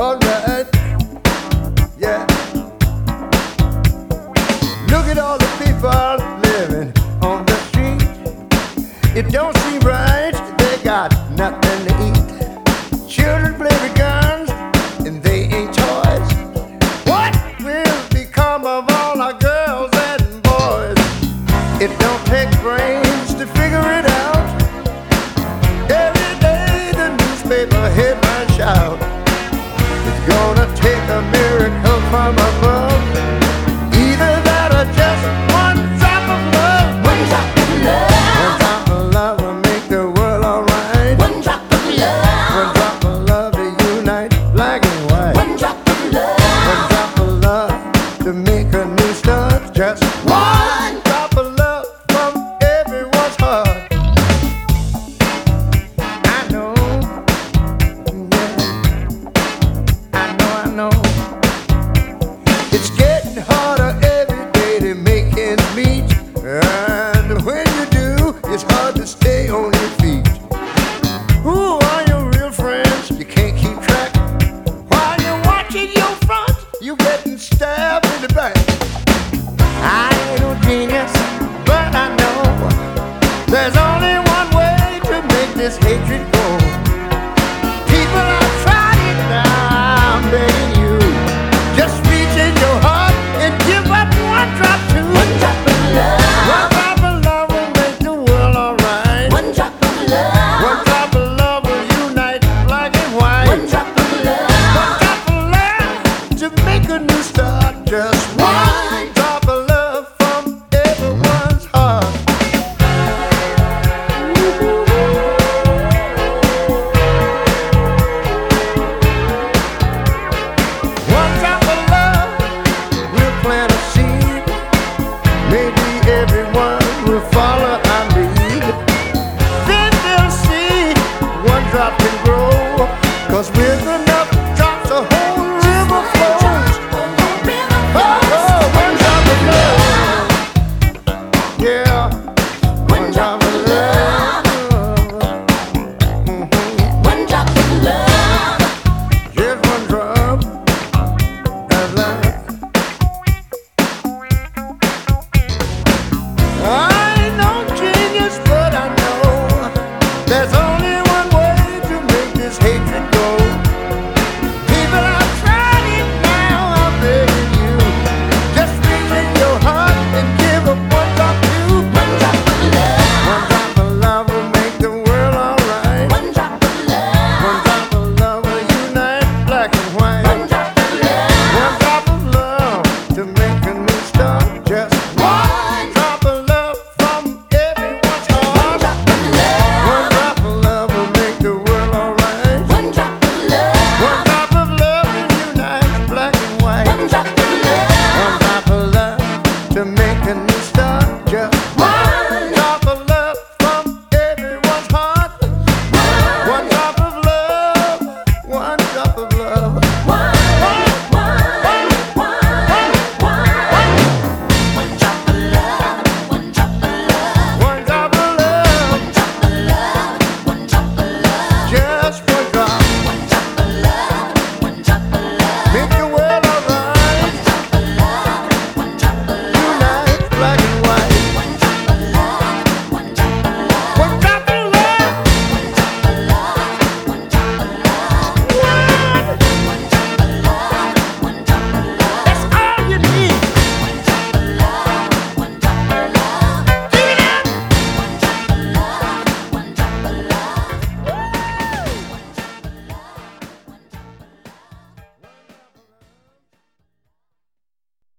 alright, yeah. Look at all the people living on the street. It don't seem right, they got nothing to eat. Children play with guns and they ain't toys. What will become of all our girls and boys? It don't take brains to figure it out. Every day the newspaper headlines shout, it's gonna take a miracle from above. Either that or just one drop of love. One drop of love. One drop of love will make the world alright. One drop of love. One drop of love to unite black and white. One drop of love. One drop of love to make a new start. Just one drop of love from everyone's heart. I know, yeah, I know. It's getting harder every day to make ends meet, and when you do, it's hard to stay on your feet. Who are your real friends? You can't keep track. While you're watching your front, you getting stabbed in the back. I ain't no genius, but I know there's only one way to make this hatred go. People are trying now, I'm begging you, just reach in your heart and give up one drop too. One drop of love. One drop of love will make the world alright. One drop of love. One drop of love will unite black and white. One drop of love. One drop of love to make a new start. Just one drop of love from everyone's heart. One drop of love will plant a seed. Maybe everyone will follow our lead. Then they'll see one drop can grow, 'cause we're